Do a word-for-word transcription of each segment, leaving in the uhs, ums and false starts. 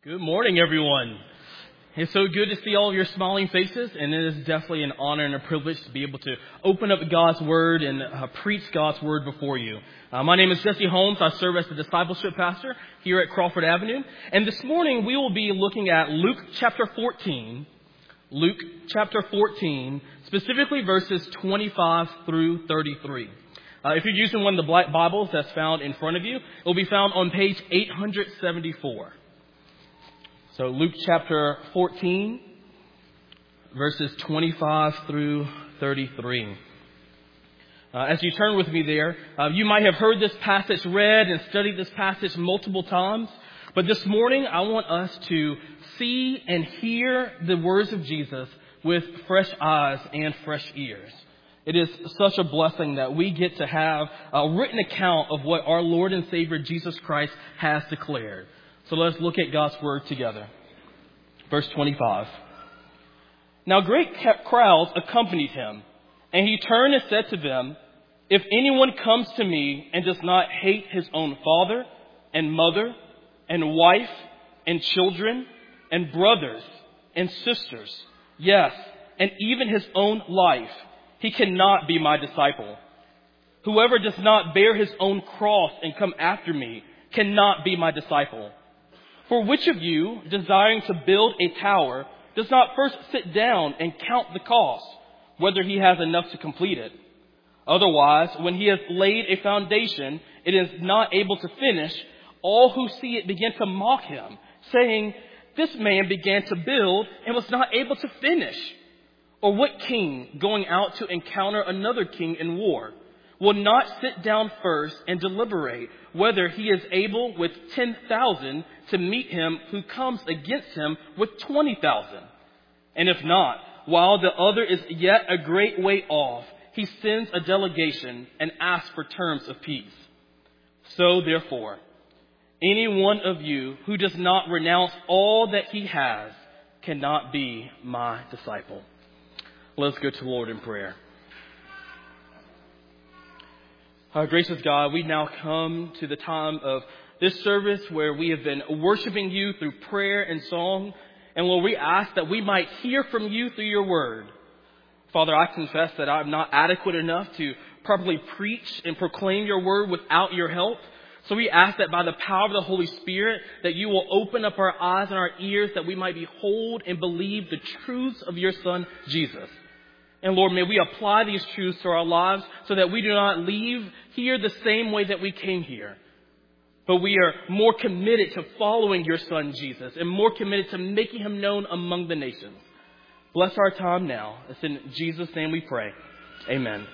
Good morning, everyone. It's so good to see all of your smiling faces, and it is definitely an honor and a privilege to be able to open up God's Word and uh, preach God's Word before you. Uh, my name is Jesse Holmes. I serve as the discipleship pastor here at Crawford Avenue. And this morning we will be looking at Luke chapter fourteen. Luke chapter fourteen, specifically verses twenty-five through thirty-three. Uh, if you're using one of the black Bibles that's found in front of you, it will be found on page eight seventy-four. So Luke chapter fourteen, verses twenty-five through thirty-three. Uh, as you turn with me there, uh, you might have heard this passage read and studied this passage multiple times. But this morning, I want us to see and hear the words of Jesus with fresh eyes and fresh ears. It is such a blessing that we get to have a written account of what our Lord and Savior Jesus Christ has declared. So let's look at God's Word together. Verse twenty-five. Now great crowds accompanied him, and he turned and said to them, "If anyone comes to me and does not hate his own father and mother and wife and children and brothers and sisters, yes, and even his own life, he cannot be my disciple. Whoever does not bear his own cross and come after me cannot be my disciple. For which of you, desiring to build a tower, does not first sit down and count the cost, whether he has enough to complete it? Otherwise, when he has laid a foundation, it is not able to finish. All who see it begin to mock him, saying, 'This man began to build and was not able to finish.' Or what king, going out to encounter another king in war, will not sit down first and deliberate whether he is able with ten thousand to meet him who comes against him with twenty thousand? And if not, while the other is yet a great way off, he sends a delegation and asks for terms of peace. So therefore, any one of you who does not renounce all that he has cannot be my disciple." Let's go to the Lord in prayer. Our gracious God, we now come to the time of this service where we have been worshiping you through prayer and song. And Lord, we ask that we might hear from you through your word. Father, I confess that I'm not adequate enough to properly preach and proclaim your word without your help. So we ask that by the power of the Holy Spirit, that you will open up our eyes and our ears, that we might behold and believe the truths of your Son, Jesus. And Lord, may we apply these truths to our lives so that we do not leave here the same way that we came here. But we are more committed to following your Son, Jesus, and more committed to making him known among the nations. Bless our time now. It's in Jesus' name we pray. Amen.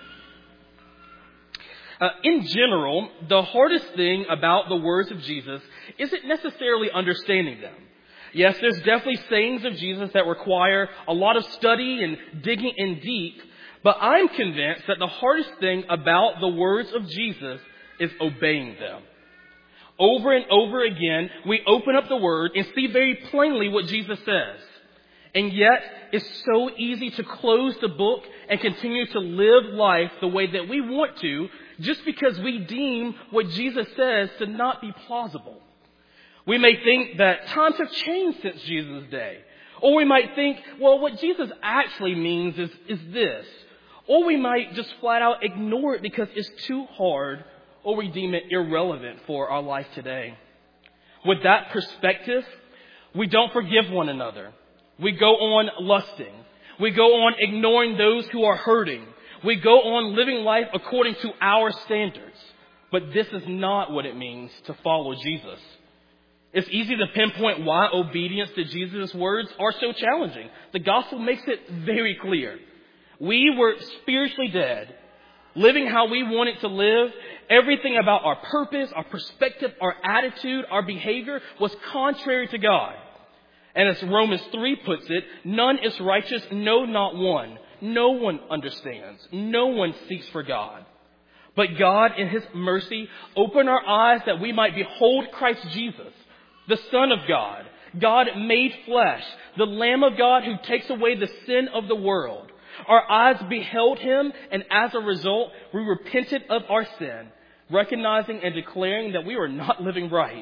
Uh, in general, the hardest thing about the words of Jesus isn't necessarily understanding them. Yes, there's definitely sayings of Jesus that require a lot of study and digging in deep, but I'm convinced that the hardest thing about the words of Jesus is obeying them. Over and over again, we open up the Word and see very plainly what Jesus says. And yet, it's so easy to close the book and continue to live life the way that we want to, just because we deem what Jesus says to not be plausible. We may think that times have changed since Jesus' day. Or we might think, well, what Jesus actually means is, is this. Or we might just flat out ignore it because it's too hard, or we deem it irrelevant for our life today. With that perspective, we don't forgive one another. We go on lusting. We go on ignoring those who are hurting. We go on living life according to our standards. But this is not what it means to follow Jesus. It's easy to pinpoint why obedience to Jesus' words are so challenging. The gospel makes it very clear. We were spiritually dead, living how we wanted to live. Everything about our purpose, our perspective, our attitude, our behavior was contrary to God. And as Romans three puts it, none is righteous, no, not one. No one understands. No one seeks for God. But God, in his mercy, opened our eyes that we might behold Christ Jesus, the Son of God, God made flesh, the Lamb of God who takes away the sin of the world. Our eyes beheld him, and as a result, we repented of our sin, recognizing and declaring that we were not living right.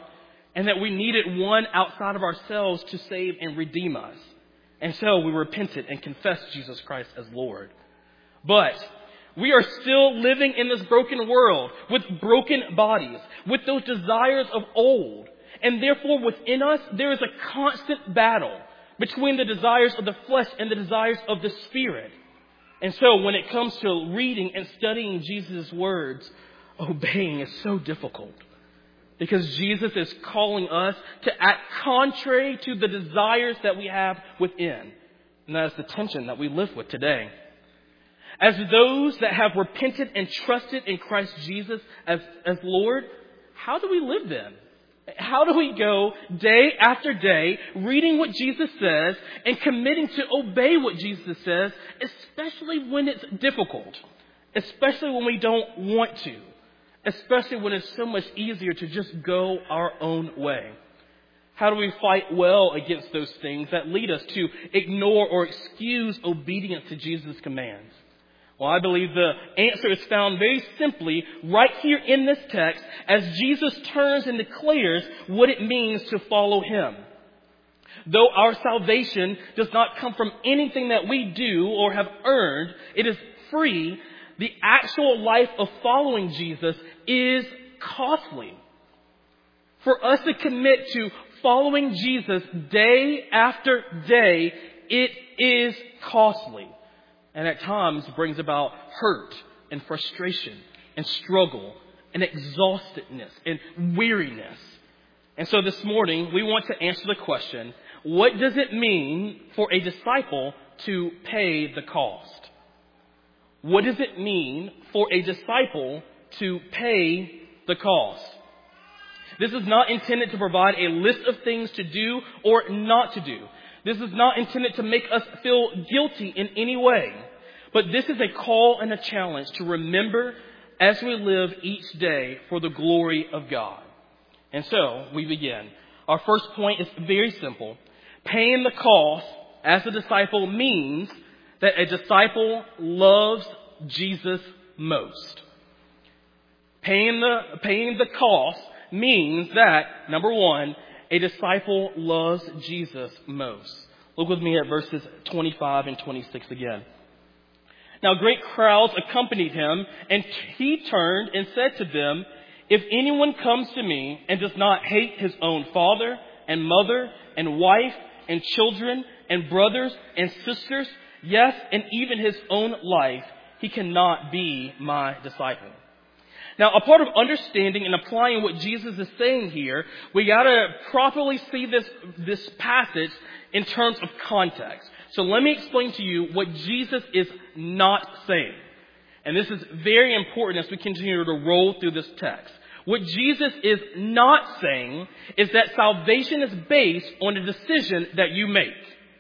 and that we needed one outside of ourselves to save and redeem us. And so we repented and confessed Jesus Christ as Lord. But we are still living in this broken world with broken bodies, with those desires of old. And therefore within us, there is a constant battle between the desires of the flesh and the desires of the Spirit. And so when it comes to reading and studying Jesus' words, obeying is so difficult. Because Jesus is calling us to act contrary to the desires that we have within. And that is the tension that we live with today. As those that have repented and trusted in Christ Jesus as, as Lord, how do we live then? How do we go day after day reading what Jesus says and committing to obey what Jesus says, especially when it's difficult, especially when we don't want to, especially when it's so much easier to just go our own way? How do we fight well against those things that lead us to ignore or excuse obedience to Jesus' commands? Well, I believe the answer is found very simply right here in this text as Jesus turns and declares what it means to follow Him. Though our salvation does not come from anything that we do or have earned, it is free. The actual life of following Jesus is costly. For us to commit to following Jesus day after day, it is costly. And at times brings about hurt and frustration and struggle and exhaustedness and weariness. And so this morning, we want to answer the question, what does it mean for a disciple to pay the cost? What does it mean for a disciple to pay the cost? This is not intended to provide a list of things to do or not to do. This is not intended to make us feel guilty in any way. But this is a call and a challenge to remember as we live each day for the glory of God. And so we begin. Our first point is very simple. Paying the cost as a disciple means that a disciple loves Jesus most. Paying the, paying the cost means that, number one, a disciple loves Jesus most. Look with me at verses twenty-five and twenty-six again. Now great crowds accompanied him, and he turned and said to them, if anyone comes to me and does not hate his own father and mother and wife and children and brothers and sisters, yes, and even his own life, he cannot be my disciple. Now, a part of understanding and applying what Jesus is saying here, we got to properly see this, this passage in terms of context. So let me explain to you what Jesus is not saying. And this is very important as we continue to roll through this text. What Jesus is not saying is that salvation is based on a decision that you make.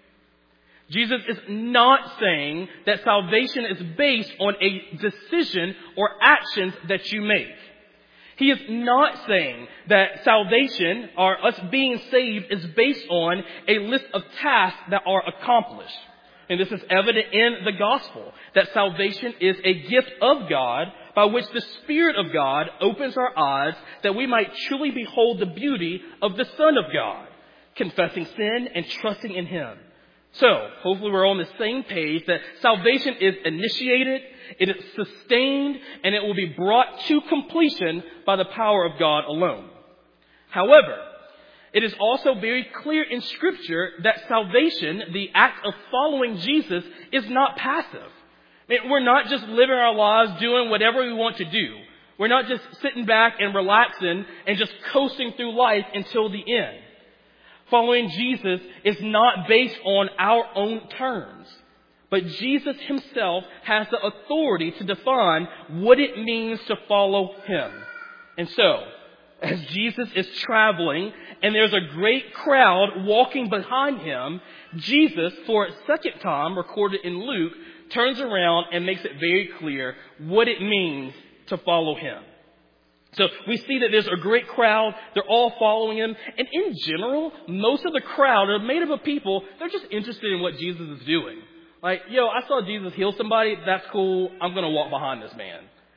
Jesus is not saying that salvation is based on a decision or actions that you make. He is not saying that salvation, or us being saved, is based on a list of tasks that are accomplished. And this is evident in the gospel, that salvation is a gift of God by which the Spirit of God opens our eyes that we might truly behold the beauty of the Son of God, confessing sin and trusting in Him. So, hopefully we're on the same page that salvation is initiated, it is sustained, and it will be brought to completion by the power of God alone. However, it is also very clear in Scripture that salvation, the act of following Jesus, is not passive. I mean, we're not just living our lives doing whatever we want to do. We're not just sitting back and relaxing and just coasting through life until the end. Following Jesus is not based on our own terms, but Jesus Himself has the authority to define what it means to follow Him. And so, as Jesus is traveling and there's a great crowd walking behind Him, Jesus, for a second time recorded in Luke, turns around and makes it very clear what it means to follow Him. So we see that there's a great crowd. They're all following Him. And in general, most of the crowd are made up of people. They're just interested in what Jesus is doing. Like, yo, I saw Jesus heal somebody. That's cool. I'm going to walk behind this man.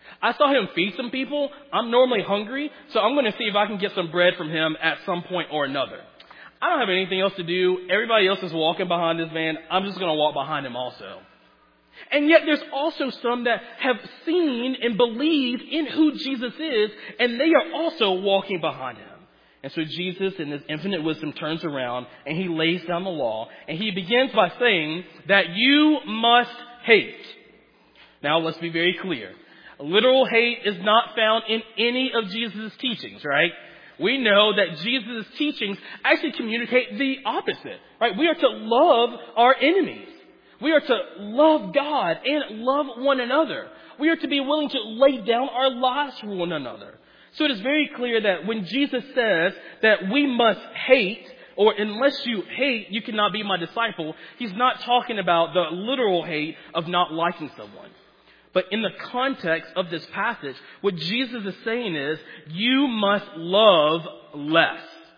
I saw him feed some people. I'm normally hungry, so I'm going to see if I can get some bread from him at some point or another. I don't have anything else to do. Everybody else is walking behind this man. I'm just going to walk behind him also. And yet there's also some that have seen and believed in who Jesus is, and they are also walking behind him. And so Jesus, in his infinite wisdom, turns around and he lays down the law, and he begins by saying that you must hate. Now, let's be very clear. Literal hate is not found in any of Jesus' teachings, right? We know that Jesus' teachings actually communicate the opposite, right? We are to love our enemies. We are to love God and love one another. We are to be willing to lay down our lives for one another. So it is very clear that when Jesus says that we must hate, or unless you hate, you cannot be my disciple, he's not talking about the literal hate of not liking someone. But in the context of this passage, what Jesus is saying is, you must love less.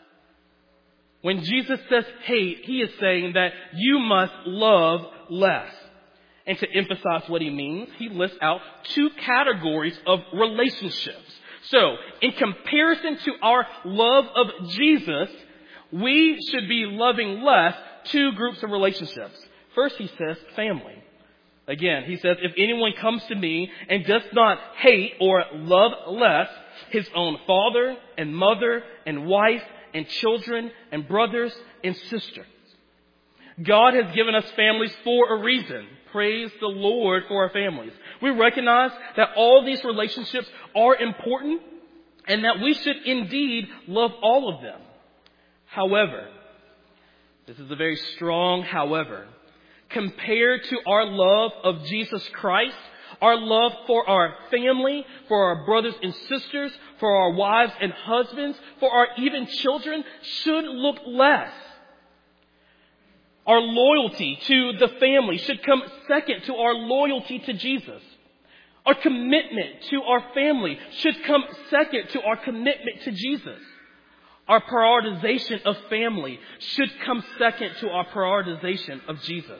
When Jesus says hate, he is saying that you must love less. And to emphasize what he means, he lists out two categories of relationships. So, in comparison to our love of Jesus, we should be loving less two groups of relationships. First, he says family. Again, he says, if anyone comes to me and does not hate or love less his own father and mother and wife and children and brothers and sisters. God has given us families for a reason. Praise the Lord for our families. We recognize that all these relationships are important and that we should indeed love all of them. However, this is a very strong however. Compared to our love of Jesus Christ, our love for our family, for our brothers and sisters, for our wives and husbands, for our even children should look less. Our loyalty to the family should come second to our loyalty to Jesus. Our commitment to our family should come second to our commitment to Jesus. Our prioritization of family should come second to our prioritization of Jesus.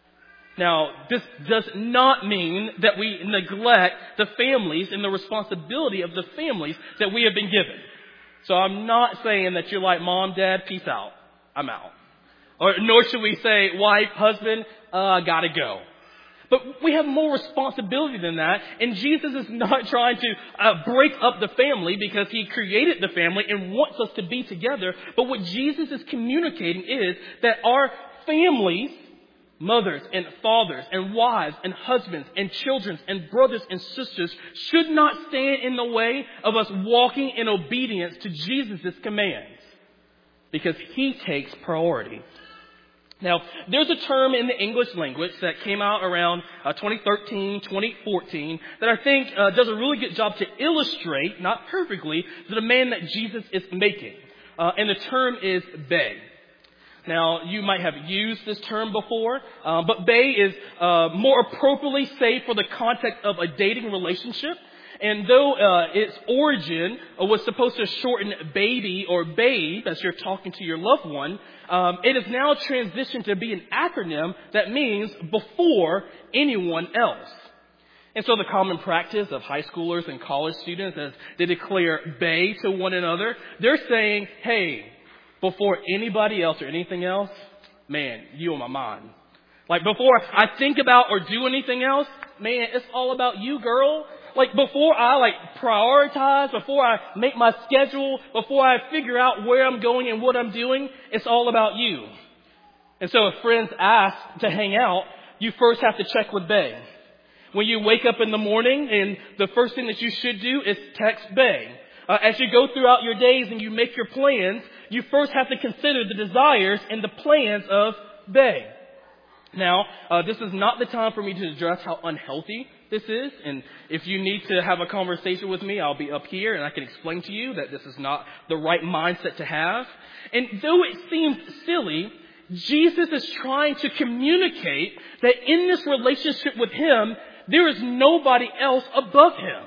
Now, this does not mean that we neglect the families and the responsibility of the families that we have been given. So I'm not saying that you're like, Mom, Dad, peace out. I'm out. Or nor should we say, wife, husband, uh, gotta go. But we have more responsibility than that. And Jesus is not trying to uh, break up the family because he created the family and wants us to be together. But what Jesus is communicating is that our families, mothers and fathers and wives and husbands and children and brothers and sisters should not stand in the way of us walking in obedience to Jesus' commands because he takes priority. Now, there's a term in the English language that came out around uh, twenty thirteen, twenty fourteen that I think uh, does a really good job to illustrate, not perfectly, the demand that Jesus is making. Uh, and the term is bae. Now, you might have used this term before, uh, but bae is uh, more appropriately saved for the context of a dating relationship. And though uh, its origin was supposed to shorten baby or babe as you're talking to your loved one, um, it is now transitioned to be an acronym that means before anyone else. And so the common practice of high schoolers and college students as they declare bae to one another, they're saying, hey, before anybody else or anything else, man, you on my mind. Like before I think about or do anything else, man, it's all about you, girl. Like before I like prioritize, before I make my schedule, before I figure out where I'm going and what I'm doing, it's all about you. And so if friends ask to hang out, you first have to check with bae. When you wake up in the morning and the first thing that you should do is text bae. Uh, as you go throughout your days and you make your plans, you first have to consider the desires and the plans of bae. Now, uh, this is not the time for me to address how unhealthy this is. And if you need to have a conversation with me, I'll be up here and I can explain to you that this is not the right mindset to have. And though it seems silly, Jesus is trying to communicate that in this relationship with him, there is nobody else above him.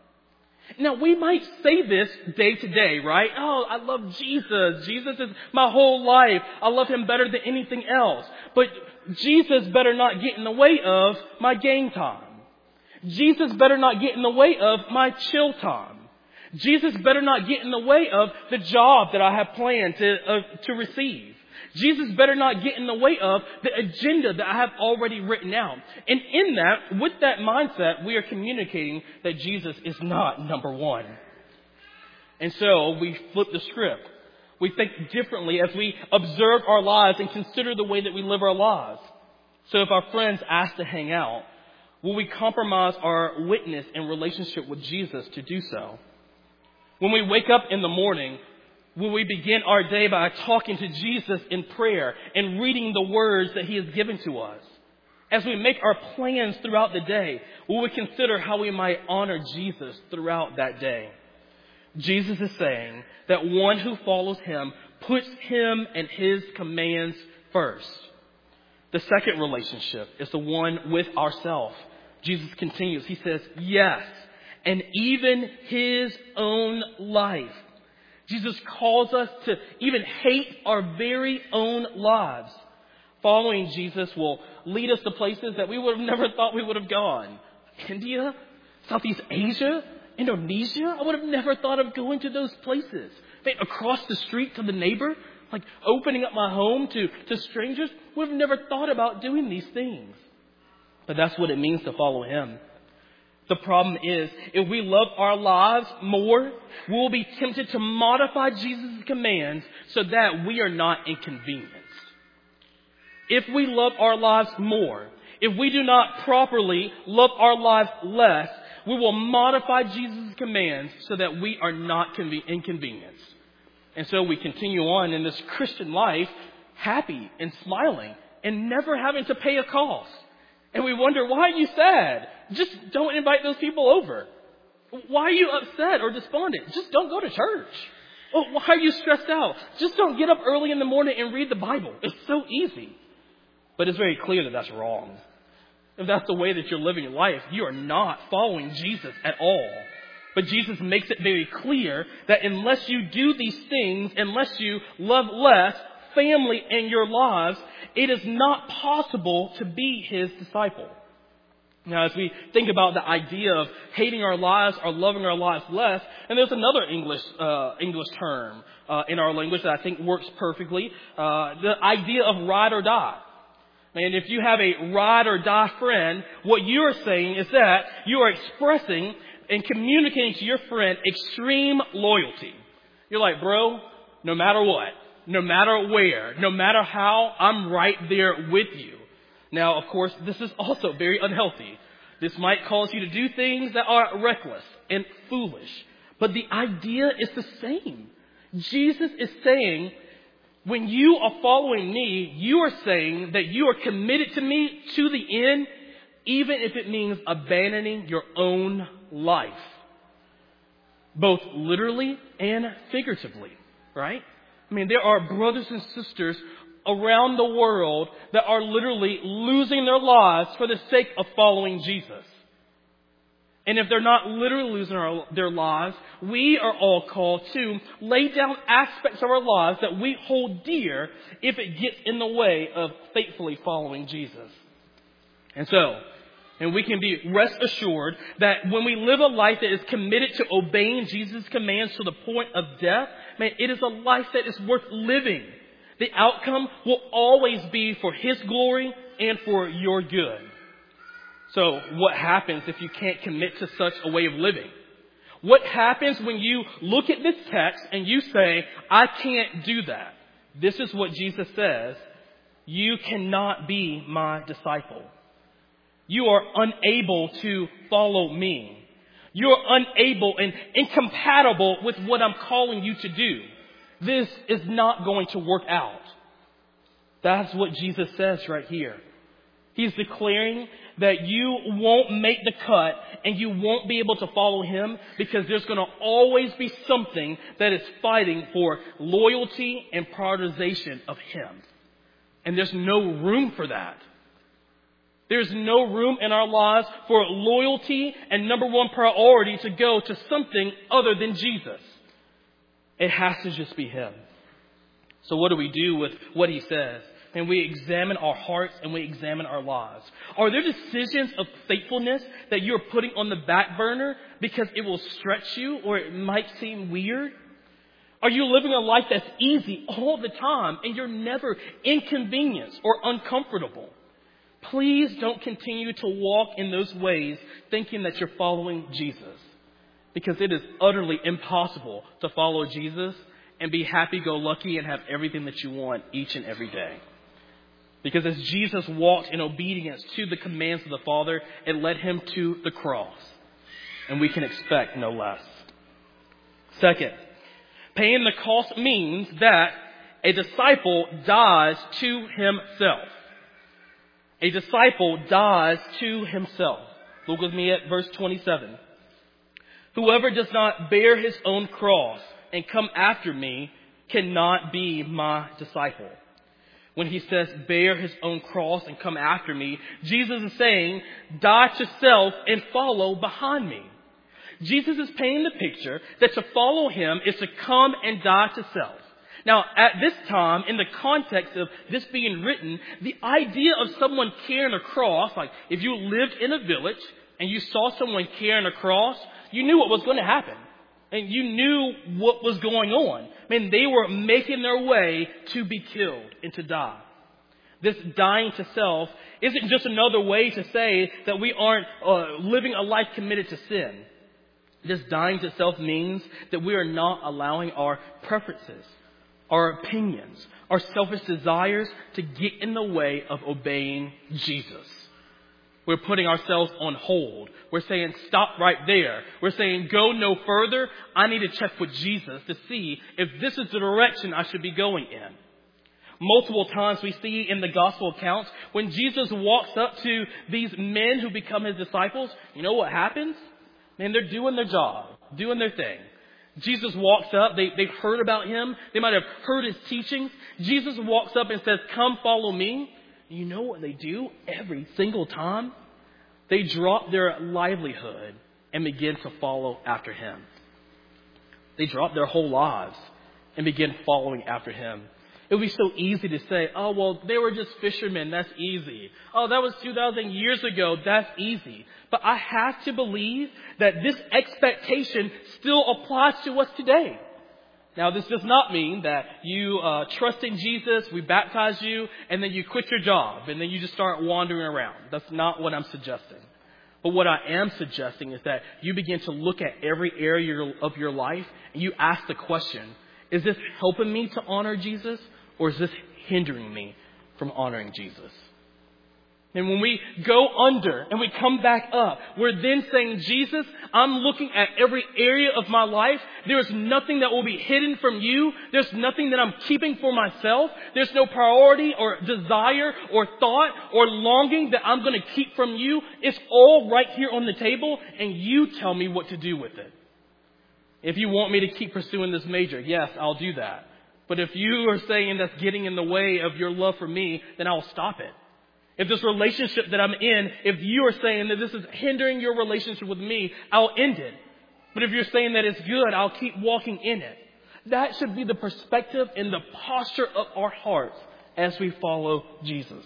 Now, we might say this day to day, right? Oh, I love Jesus. Jesus is my whole life. I love him better than anything else. But Jesus better not get in the way of my game time. Jesus better not get in the way of my chill time. Jesus better not get in the way of the job that I have planned to, uh, to receive. Jesus better not get in the way of the agenda that I have already written out. And in that, with that mindset, we are communicating that Jesus is not number one. And so we flip the script. We think differently as we observe our lives and consider the way that we live our lives. So if our friends ask to hang out, will we compromise our witness and relationship with Jesus to do so? When we wake up in the morning, will we begin our day by talking to Jesus in prayer and reading the words that he has given to us? As we make our plans throughout the day, will we consider how we might honor Jesus throughout that day? Jesus is saying that one who follows him puts him and his commands first. The second relationship is the one with ourselves. Jesus continues. He says, yes, and even his own life. Jesus calls us to even hate our very own lives. Following Jesus will lead us to places that we would have never thought we would have gone. India, Southeast Asia, Indonesia. I would have never thought of going to those places. I mean, across the street to the neighbor, like opening up my home to, to strangers. Would have never thought about doing these things. But that's what it means to follow him. The problem is, if we love our lives more, we will be tempted to modify Jesus' commands so that we are not inconvenienced. If we love our lives more, if we do not properly love our lives less, we will modify Jesus' commands so that we are not conven- inconvenienced. And so we continue on in this Christian life, happy and smiling and never having to pay a cost. And we wonder, why are you sad? Just don't invite those people over. Why are you upset or despondent? Just don't go to church. Oh, why are you stressed out? Just don't get up early in the morning and read the Bible. It's so easy. But it's very clear that that's wrong. If that's the way that you're living your life, you are not following Jesus at all. But Jesus makes it very clear that unless you do these things, unless you love less, family, and your lives, it is not possible to be his disciple. Now, as we think about the idea of hating our lives or loving our lives less, and there's another English uh, English term uh, in our language that I think works perfectly, uh, the idea of ride or die. And if you have a ride or die friend, what you are saying is that you are expressing and communicating to your friend extreme loyalty. You're like, bro, no matter what, no matter where, no matter how, I'm right there with you. Now, of course, this is also very unhealthy. This might cause you to do things that are reckless and foolish. But the idea is the same. Jesus is saying, when you are following me, you are saying that you are committed to me to the end, even if it means abandoning your own life. Both literally and figuratively, right? I mean, there are brothers and sisters around the world that are literally losing their lives for the sake of following Jesus. And if they're not literally losing our, their lives, we are all called to lay down aspects of our lives that we hold dear if it gets in the way of faithfully following Jesus. And so, and we can be rest assured that when we live a life that is committed to obeying Jesus' commands to the point of death, man, it is a life that is worth living. The outcome will always be for his glory and for your good. So what happens if you can't commit to such a way of living? What happens when you look at this text and you say, I can't do that? This is what Jesus says. You cannot be my disciple. You are unable to follow me. You are unable and incompatible with what I'm calling you to do. This is not going to work out. That's what Jesus says right here. He's declaring that you won't make the cut and you won't be able to follow him because there's going to always be something that is fighting for loyalty and prioritization of him. And there's no room for that. There's no room in our lives for loyalty and number one priority to go to something other than Jesus. It has to just be him. So what do we do with what he says? and we examine our hearts and we examine our lives. Are there decisions of faithfulness that you're putting on the back burner because it will stretch you or it might seem weird? Are you living a life that's easy all the time and you're never inconvenienced or uncomfortable? Please don't continue to walk in those ways thinking that you're following Jesus, because it is utterly impossible to follow Jesus and be happy-go-lucky and have everything that you want each and every day. Because as Jesus walked in obedience to the commands of the Father, it led him to the cross. And we can expect no less. Second, paying the cost means that a disciple dies to himself. A disciple dies to himself. Look with me at verse twenty-seven. Whoever does not bear his own cross and come after me cannot be my disciple. When he says bear his own cross and come after me, Jesus is saying die to self and follow behind me. Jesus is painting the picture that to follow him is to come and die to self. Now, at this time, in the context of this being written, the idea of someone carrying a cross, like if you lived in a village and you saw someone carrying a cross, you knew what was going to happen. And you knew what was going on. I mean, they were making their way to be killed and to die. This dying to self isn't just another way to say that we aren't uh, living a life committed to sin. This dying to self means that we are not allowing our preferences, our opinions, our selfish desires to get in the way of obeying Jesus. We're putting ourselves on hold. We're saying, stop right there. We're saying, go no further. I need to check with Jesus to see if this is the direction I should be going in. Multiple times we see in the gospel accounts, when Jesus walks up to these men who become his disciples, you know what happens? Man, they're doing their job, doing their thing. Jesus walks up. They, they've heard about him. They might have heard his teachings. Jesus walks up and says, come follow me. You know what they do every single time? They drop their livelihood and begin to follow after him. They drop their whole lives and begin following after him. It would be so easy to say, oh, well, they were just fishermen. That's easy. Oh, that was two thousand years ago. That's easy. But I have to believe that this expectation still applies to us today. Now, this does not mean that you uh, trust in Jesus, we baptize you, and then you quit your job, and then you just start wandering around. That's not what I'm suggesting. But what I am suggesting is that you begin to look at every area of your life, and you ask the question, is this helping me to honor Jesus, or is this hindering me from honoring Jesus? And when we go under and we come back up, we're then saying, Jesus, I'm looking at every area of my life. There's nothing that will be hidden from you. There's nothing that I'm keeping for myself. There's no priority or desire or thought or longing that I'm going to keep from you. It's all right here on the table, and you tell me what to do with it. If you want me to keep pursuing this major, yes, I'll do that. But if you are saying that's getting in the way of your love for me, then I'll stop it. If this relationship that I'm in, if you are saying that this is hindering your relationship with me, I'll end it. But if you're saying that it's good, I'll keep walking in it. That should be the perspective and the posture of our hearts as we follow Jesus.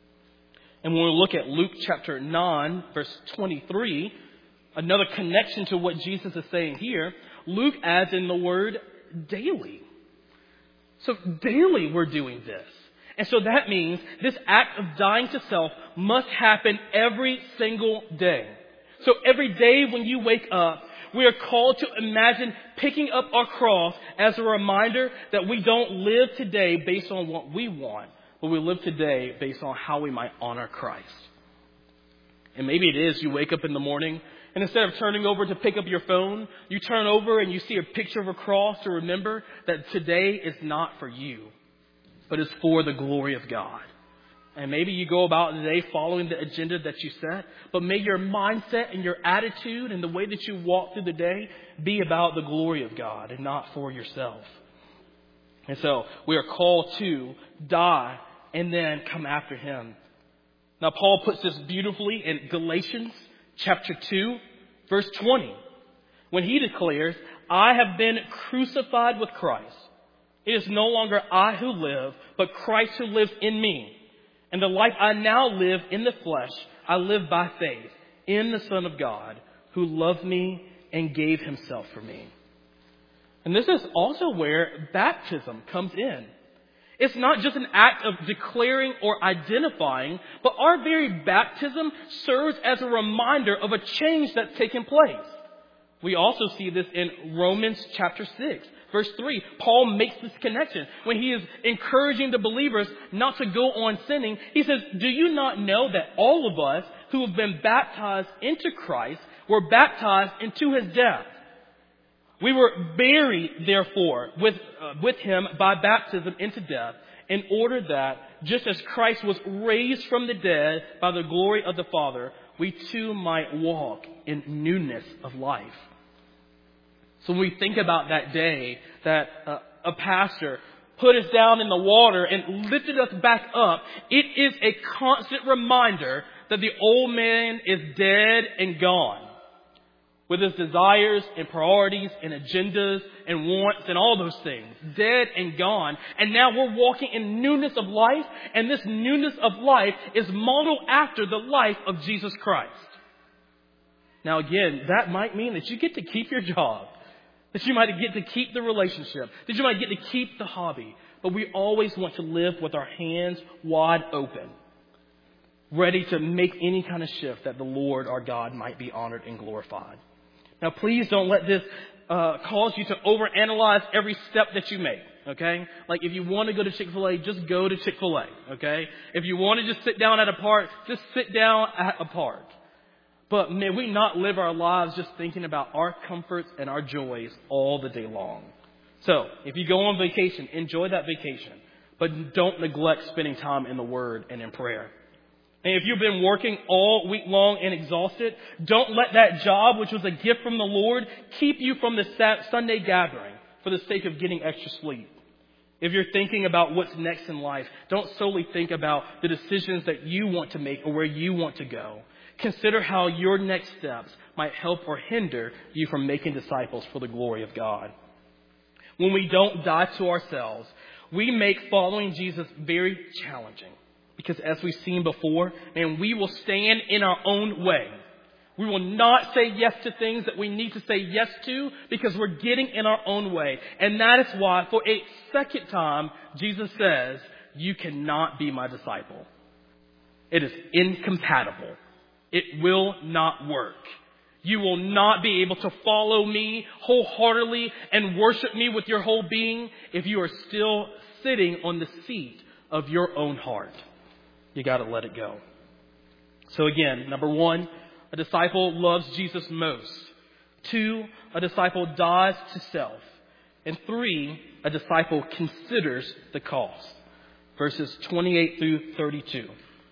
And when we look at Luke chapter nine, verse twenty-three, another connection to what Jesus is saying here, Luke adds in the word daily. So daily we're doing this. And so that means this act of dying to self must happen every single day. So every day when you wake up, we are called to imagine picking up our cross as a reminder that we don't live today based on what we want, but we live today based on how we might honor Christ. And maybe it is you wake up in the morning, and instead of turning over to pick up your phone, you turn over and you see a picture of a cross to remember that today is not for you, but it's for the glory of God. And maybe you go about the day following the agenda that you set, but may your mindset and your attitude and the way that you walk through the day be about the glory of God and not for yourself. And so we are called to die and then come after him. Now, Paul puts this beautifully in Galatians chapter two, verse twenty, when he declares, I have been crucified with Christ. It is no longer I who live, but Christ who lives in me. And the life I now live in the flesh, I live by faith in the Son of God, who loved me and gave himself for me. And this is also where baptism comes in. It's not just an act of declaring or identifying, but our very baptism serves as a reminder of a change that's taken place. We also see this in Romans chapter six, verse three. Paul makes this connection when he is encouraging the believers not to go on sinning. He says, do you not know that all of us who have been baptized into Christ were baptized into his death? We were buried, therefore, with, uh, with him by baptism into death, in order that, just as Christ was raised from the dead by the glory of the Father, we too might walk in newness of life. So when we think about that day that uh, a pastor put us down in the water and lifted us back up, it is a constant reminder that the old man is dead and gone, with his desires and priorities and agendas and wants and all those things, dead and gone. And now we're walking in newness of life, and this newness of life is modeled after the life of Jesus Christ. Now again, that might mean that you get to keep your job, that you might get to keep the relationship, that you might get to keep the hobby. But we always want to live with our hands wide open, ready to make any kind of shift that the Lord our God might be honored and glorified. Now, please don't let this uh, cause you to overanalyze every step that you make, okay? Like, if you want to go to Chick-fil-A, just go to Chick-fil-A, okay? If you want to just sit down at a park, just sit down at a park. But may we not live our lives just thinking about our comforts and our joys all the day long. So, if you go on vacation, enjoy that vacation. But don't neglect spending time in the Word and in prayer. And if you've been working all week long and exhausted, don't let that job, which was a gift from the Lord, keep you from the Sunday gathering for the sake of getting extra sleep. If you're thinking about what's next in life, don't solely think about the decisions that you want to make or where you want to go. Consider how your next steps might help or hinder you from making disciples for the glory of God. When we don't die to ourselves, we make following Jesus very challenging. Because as we've seen before, man, we will stand in our own way. We will not say yes to things that we need to say yes to because we're getting in our own way. And that is why, for a second time, Jesus says, you cannot be my disciple. It is incompatible. It will not work. You will not be able to follow me wholeheartedly and worship me with your whole being if you are still sitting on the seat of your own heart. You got to let it go. So again, number one, a disciple loves Jesus most. Two, a disciple dies to self. And three, a disciple considers the cost. Verses twenty-eight through thirty-two.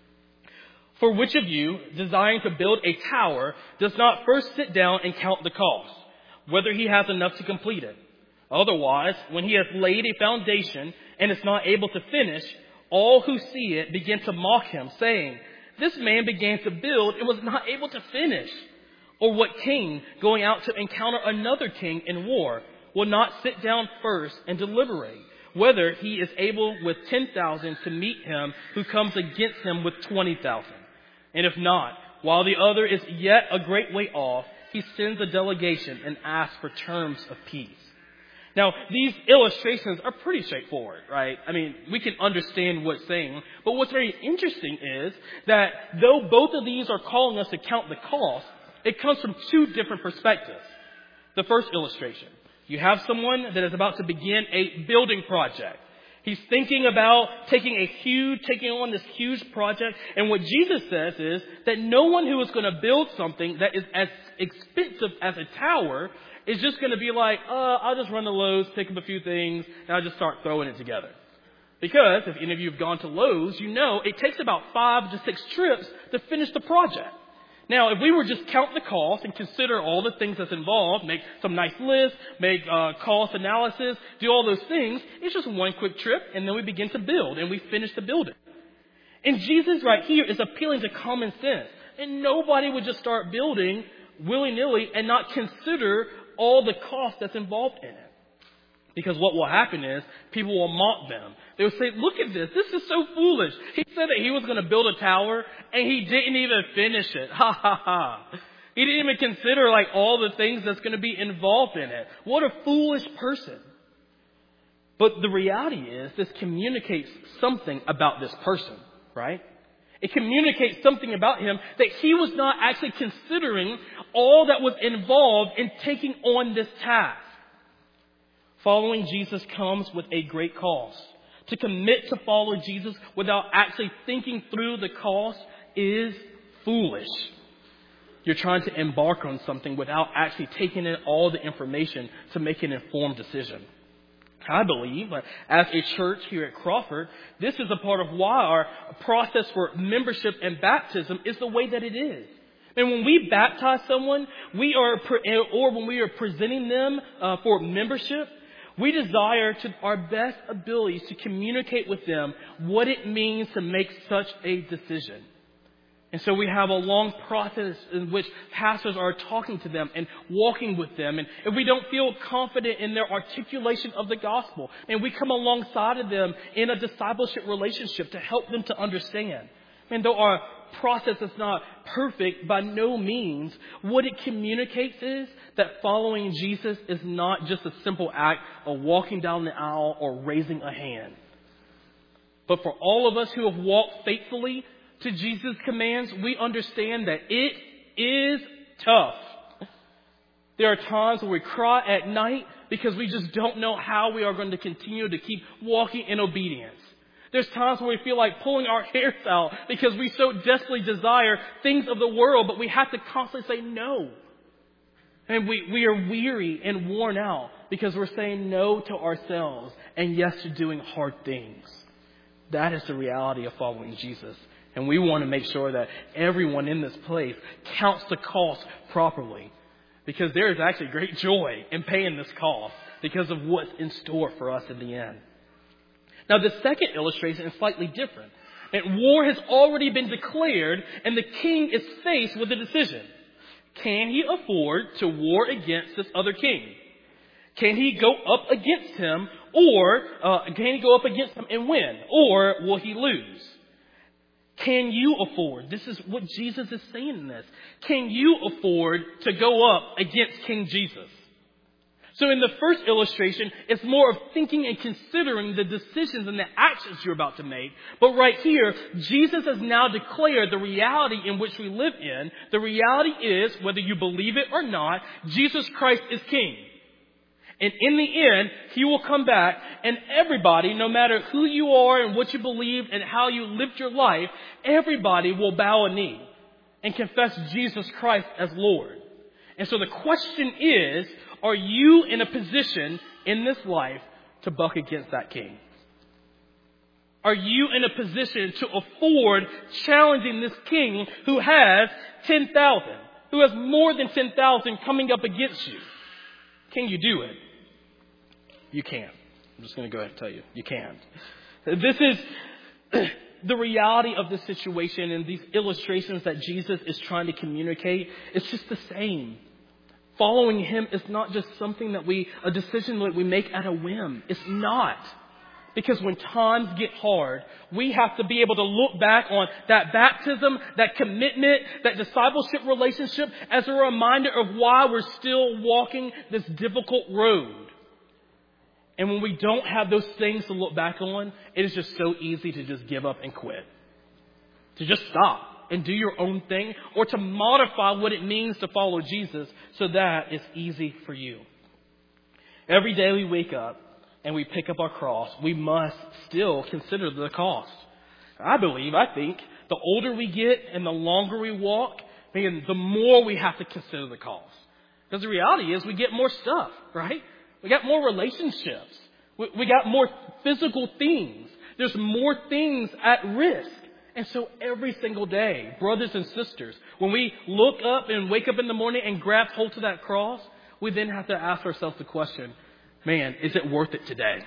For which of you, desiring to build a tower, does not first sit down and count the cost, whether he has enough to complete it? Otherwise, when he has laid a foundation and is not able to finish, all who see it begin to mock him, saying, this man began to build and was not able to finish. Or what king, going out to encounter another king in war, will not sit down first and deliberate whether he is able with ten thousand to meet him who comes against him with twenty thousand? And if not, while the other is yet a great way off, he sends a delegation and asks for terms of peace. Now, these illustrations are pretty straightforward, right? I mean, we can understand what's saying. But what's very interesting is that though both of these are calling us to count the cost, it comes from two different perspectives. The first illustration, you have someone that is about to begin a building project. He's thinking about taking a huge, taking on this huge project. And what Jesus says is that no one who is going to build something that is as expensive as a tower is just going to be like, uh, I'll just run to Lowe's, pick up a few things, and I'll just start throwing it together. Because if any of you have gone to Lowe's, you know it takes about five to six trips to finish the project. Now, if we were just count the cost and consider all the things that's involved, make some nice lists, make uh, cost analysis, do all those things, it's just one quick trip, and then we begin to build, and we finish the building. And Jesus right here is appealing to common sense. And nobody would just start building willy-nilly and not consider all the cost that's involved in it. Because what will happen is people will mock them. They will say, look at this. This is so foolish. He said that he was going to build a tower and he didn't even finish it. Ha ha ha. He didn't even consider like all the things that's going to be involved in it. What a foolish person. But the reality is this communicates something about this person, right? It communicates something about him that he was not actually considering all that was involved in taking on this task. Following Jesus comes with a great cost. To commit to follow Jesus without actually thinking through the cost is foolish. You're trying to embark on something without actually taking in all the information to make an informed decision. I believe, as a church here at Crawford, this is a part of why our process for membership and baptism is the way that it is. And when we baptize someone, we are, or when we are presenting them uh, for membership, we desire to our best abilities to communicate with them what it means to make such a decision. And so we have a long process in which pastors are talking to them and walking with them. And if we don't feel confident in their articulation of the gospel, and we come alongside of them in a discipleship relationship to help them to understand. And though our process is not perfect by no means, what it communicates is that following Jesus is not just a simple act of walking down the aisle or raising a hand. But for all of us who have walked faithfully to Jesus' commands, we understand that it is tough. There are times where we cry at night because we just don't know how we are going to continue to keep walking in obedience. There's times where we feel like pulling our hairs out because we so desperately desire things of the world, but we have to constantly say no. And we, we are weary and worn out because we're saying no to ourselves and yes to doing hard things. That is the reality of following Jesus. And we want to make sure that everyone in this place counts the cost properly. Because there is actually great joy in paying this cost because of what's in store for us in the end. Now, the second illustration is slightly different. And war has already been declared and the king is faced with a decision. Can he afford to war against this other king? Can he go up against him or uh, can he go up against him and win? Or will he lose? Can you afford? This is what Jesus is saying in this. Can you afford to go up against King Jesus? So in the first illustration, it's more of thinking and considering the decisions and the actions you're about to make. But right here, Jesus has now declared the reality in which we live in. The reality is, whether you believe it or not, Jesus Christ is King. And in the end, he will come back and everybody, no matter who you are and what you believe and how you lived your life, everybody will bow a knee and confess Jesus Christ as Lord. And so the question is, are you in a position in this life to buck against that king? Are you in a position to afford challenging this king who has ten thousand, who has more than ten thousand coming up against you? Can you do it? You can't. I'm just going to go ahead and tell you. You can't. This is the reality of the situation, and these illustrations that Jesus is trying to communicate. It's just the same. Following him is not just something that we, a decision that we make at a whim. It's not. Because when times get hard, we have to be able to look back on that baptism, that commitment, that discipleship relationship as a reminder of why we're still walking this difficult road. And when we don't have those things to look back on, it is just so easy to just give up and quit. To just stop and do your own thing, or to modify what it means to follow Jesus so that it's easy for you. Every day we wake up and we pick up our cross, we must still consider the cost. I believe, I think, the older we get and the longer we walk, man, the more we have to consider the cost. Because the reality is we get more stuff, right? We got more relationships. We, we got more physical things. There's more things at risk. And so every single day, brothers and sisters, when we look up and wake up in the morning and grab hold to that cross, we then have to ask ourselves the question, man, is it worth it today?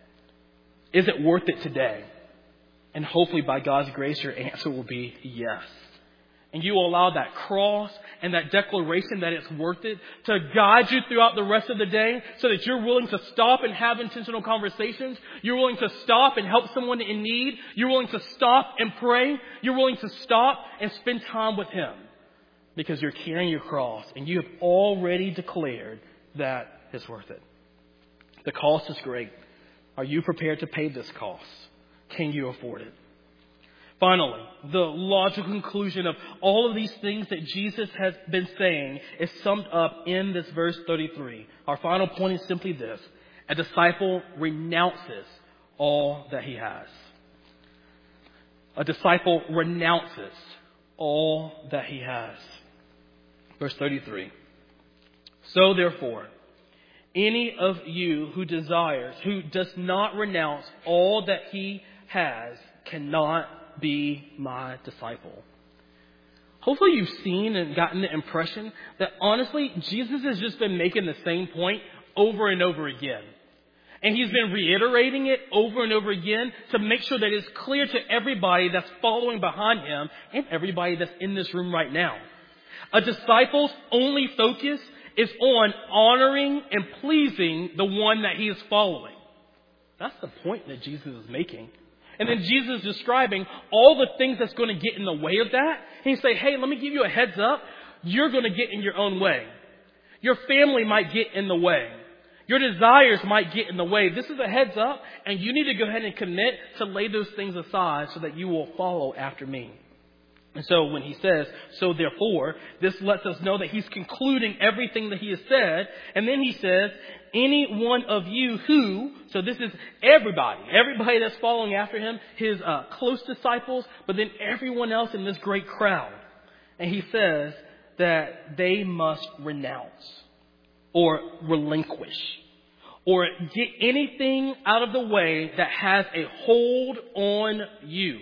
Is it worth it today? And hopefully by God's grace, your answer will be yes. And you will allow that cross and that declaration that it's worth it to guide you throughout the rest of the day so that you're willing to stop and have intentional conversations. You're willing to stop and help someone in need. You're willing to stop and pray. You're willing to stop and spend time with Him because you're carrying your cross and you have already declared that it's worth it. The cost is great. Are you prepared to pay this cost? Can you afford it? Finally, the logical conclusion of all of these things that Jesus has been saying is summed up in this verse thirty-three. Our final point is simply this. A disciple renounces all that he has. A disciple renounces all that he has. Verse thirty-three. So therefore, any of you who desires, who does not renounce all that he has, cannot be my disciple. Hopefully you've seen and gotten the impression that honestly, Jesus has just been making the same point over and over again. And he's been reiterating it over and over again to make sure that it's clear to everybody that's following behind him and everybody that's in this room right now. A disciple's only focus is on honoring and pleasing the one that he is following. That's the point that Jesus is making. And then Jesus is describing all the things that's going to get in the way of that. And he say, hey, let me give you a heads up. You're going to get in your own way. Your family might get in the way. Your desires might get in the way. This is a heads up, and you need to go ahead and commit to lay those things aside so that you will follow after me. And so when he says, so therefore, this lets us know that he's concluding everything that he has said. And then he says, any one of you who, so this is everybody, everybody that's following after him, his uh, close disciples, but then everyone else in this great crowd. And he says that they must renounce or relinquish or get anything out of the way that has a hold on you.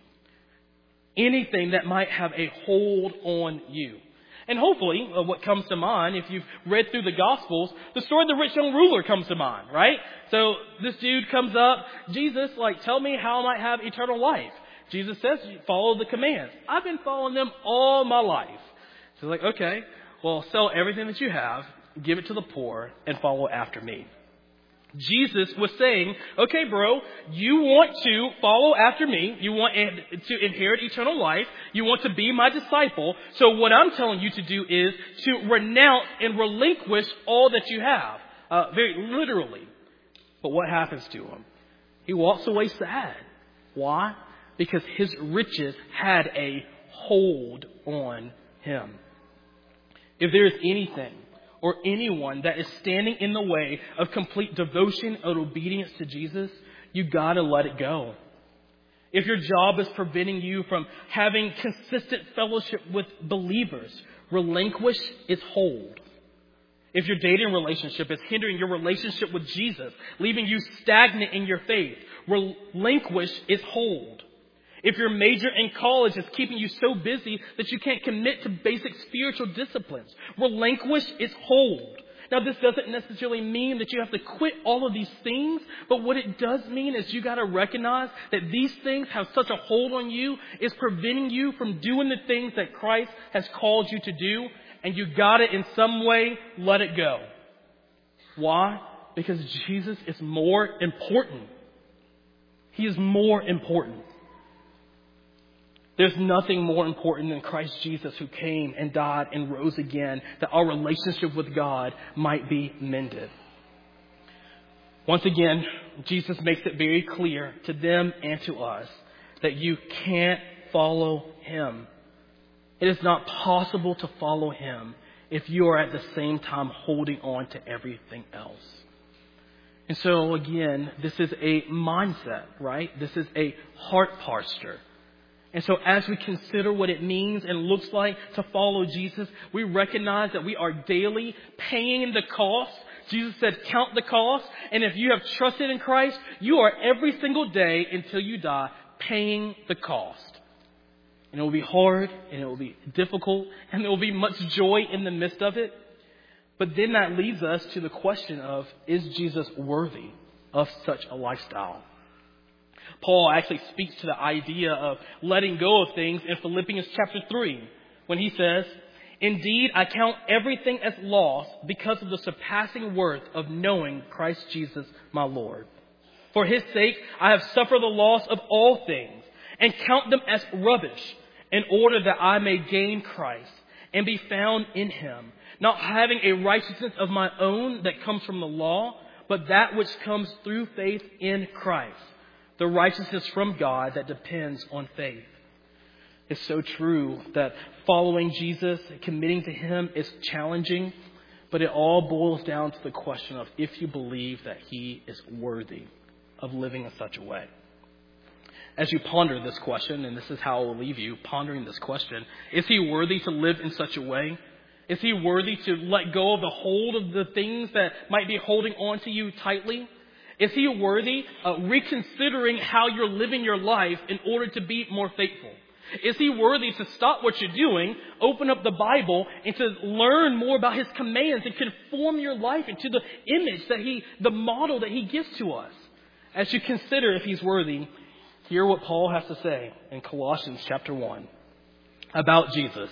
Anything that might have a hold on you. And hopefully, uh, what comes to mind, if you've read through the Gospels, the story of the rich young ruler comes to mind, right? So this dude comes up, Jesus, like, tell me how I might have eternal life. Jesus says, follow the commands. I've been following them all my life. So like, okay, well, sell everything that you have, give it to the poor, and follow after me. Jesus was saying, okay, bro, you want to follow after me. You want to inherit eternal life. You want to be my disciple. So what I'm telling you to do is to renounce and relinquish all that you have, uh, very literally. But what happens to him? He walks away sad. Why? Because his riches had a hold on him. If there is anything or anyone that is standing in the way of complete devotion and obedience to Jesus, you gotta let it go. If your job is preventing you from having consistent fellowship with believers, relinquish its hold. If your dating relationship is hindering your relationship with Jesus, leaving you stagnant in your faith, relinquish its hold. If your major in college is keeping you so busy that you can't commit to basic spiritual disciplines, relinquish its hold. Now, this doesn't necessarily mean that you have to quit all of these things, but what it does mean is you got to recognize that these things have such a hold on you, is preventing you from doing the things that Christ has called you to do, and you got to in some way let it go. Why? Because Jesus is more important. He is more important. There's nothing more important than Christ Jesus, who came and died and rose again, that our relationship with God might be mended. Once again, Jesus makes it very clear to them and to us that you can't follow him. It is not possible to follow him if you are at the same time holding on to everything else. And so again, this is a mindset, right? This is a heart posture. And so as we consider what it means and looks like to follow Jesus, we recognize that we are daily paying the cost. Jesus said, count the cost. And if you have trusted in Christ, you are every single day until you die paying the cost. And it will be hard, and it will be difficult, and there will be much joy in the midst of it. But then that leads us to the question of, is Jesus worthy of such a lifestyle? Paul actually speaks to the idea of letting go of things in Philippians chapter three. when he says, "Indeed, I count everything as loss because of the surpassing worth of knowing Christ Jesus my Lord. For his sake, I have suffered the loss of all things and count them as rubbish in order that I may gain Christ and be found in him, not having a righteousness of my own that comes from the law, but that which comes through faith in Christ, the righteousness from God that depends on faith." It's so true that following Jesus, committing to him is challenging, but it all boils down to the question of if you believe that he is worthy of living in such a way. As you ponder this question, and this is how I will leave you, pondering this question, is he worthy to live in such a way? Is he worthy to let go of the hold of the things that might be holding on to you tightly? Is he worthy of reconsidering how you're living your life in order to be more faithful? Is he worthy to stop what you're doing, open up the Bible, and to learn more about his commands and conform your life into the image that he, the model that he gives to us? As you consider if he's worthy, hear what Paul has to say in Colossians chapter one about Jesus.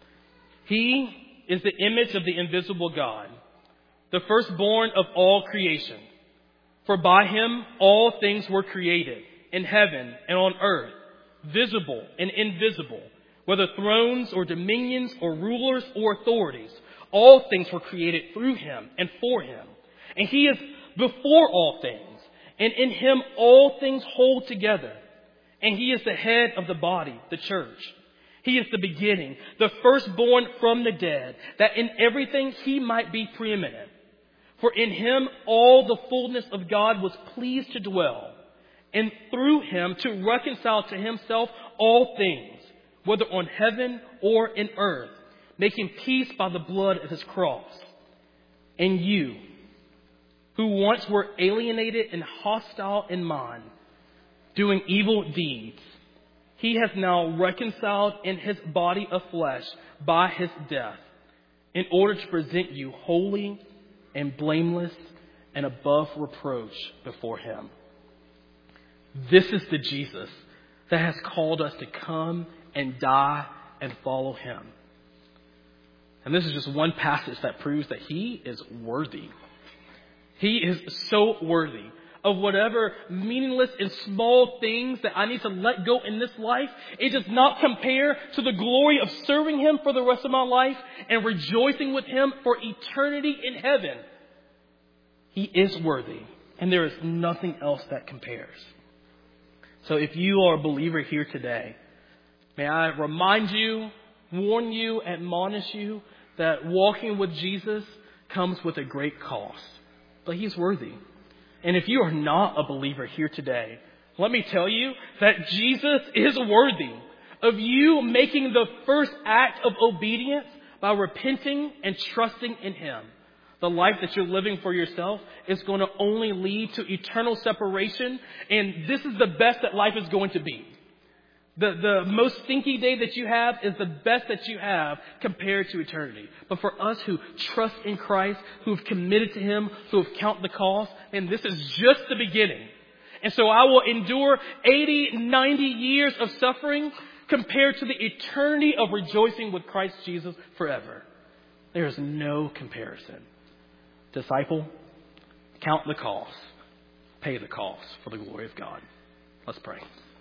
He is the image of the invisible God, the firstborn of all creation. For by him all things were created, in heaven and on earth, visible and invisible, whether thrones or dominions or rulers or authorities. All things were created through him and for him. And he is before all things, and in him all things hold together. And he is the head of the body, the church. He is the beginning, the firstborn from the dead, that in everything he might be preeminent. For in him all the fullness of God was pleased to dwell, and through him to reconcile to himself all things, whether on heaven or in earth, making peace by the blood of his cross. And you, who once were alienated and hostile in mind, doing evil deeds, he has now reconciled in his body of flesh by his death, in order to present you holy and blameless and above reproach before him. This is the Jesus that has called us to come and die and follow him. And this is just one passage that proves that he is worthy. He is so worthy of whatever meaningless and small things that I need to let go in this life. It does not compare to the glory of serving him for the rest of my life and rejoicing with him for eternity in heaven. He is worthy, and there is nothing else that compares. So if you are a believer here today, may I remind you, warn you, admonish you that walking with Jesus comes with a great cost. But he's worthy. And if you are not a believer here today, let me tell you that Jesus is worthy of you making the first act of obedience by repenting and trusting in him. The life that you're living for yourself is going to only lead to eternal separation. And this is the best that life is going to be. The, the most stinky day that you have is the best that you have compared to eternity. But for us who trust in Christ, who have committed to him, who have counted the cost, and this is just the beginning. And so I will endure eighty, ninety years of suffering compared to the eternity of rejoicing with Christ Jesus forever. There is no comparison. Disciple, count the cost. Pay the cost for the glory of God. Let's pray.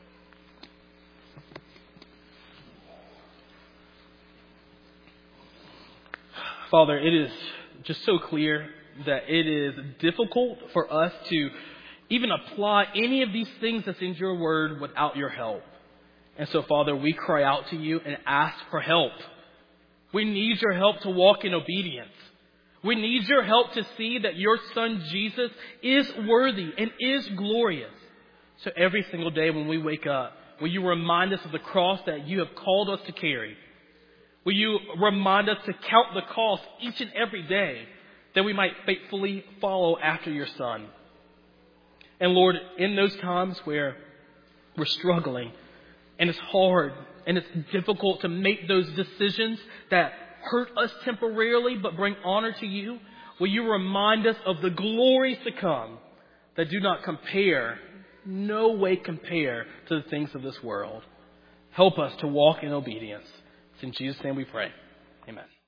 Father, it is just so clear that it is difficult for us to even apply any of these things that's in your word without your help. And so, Father, we cry out to you and ask for help. We need your help to walk in obedience. We need your help to see that your Son Jesus is worthy and is glorious. So every single day when we wake up, will you remind us of the cross that you have called us to carry? Will you remind us to count the cost each and every day that we might faithfully follow after your Son? And Lord, in those times where we're struggling and it's hard and it's difficult to make those decisions that hurt us temporarily but bring honor to you, will you remind us of the glories to come that do not compare, no way compare to the things of this world. Help us to walk in obedience. It's in Jesus' name we pray. Amen.